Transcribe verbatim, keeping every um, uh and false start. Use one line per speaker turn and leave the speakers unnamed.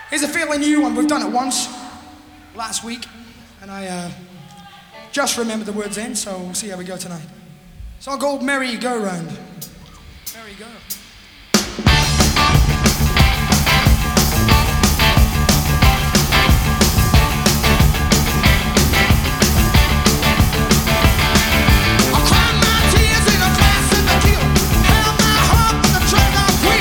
Here's a fairly new one. We've done it once last week, and I uh, just remembered the words then, so we'll see how we go tonight. Song called Merry Go Round. Merry Go.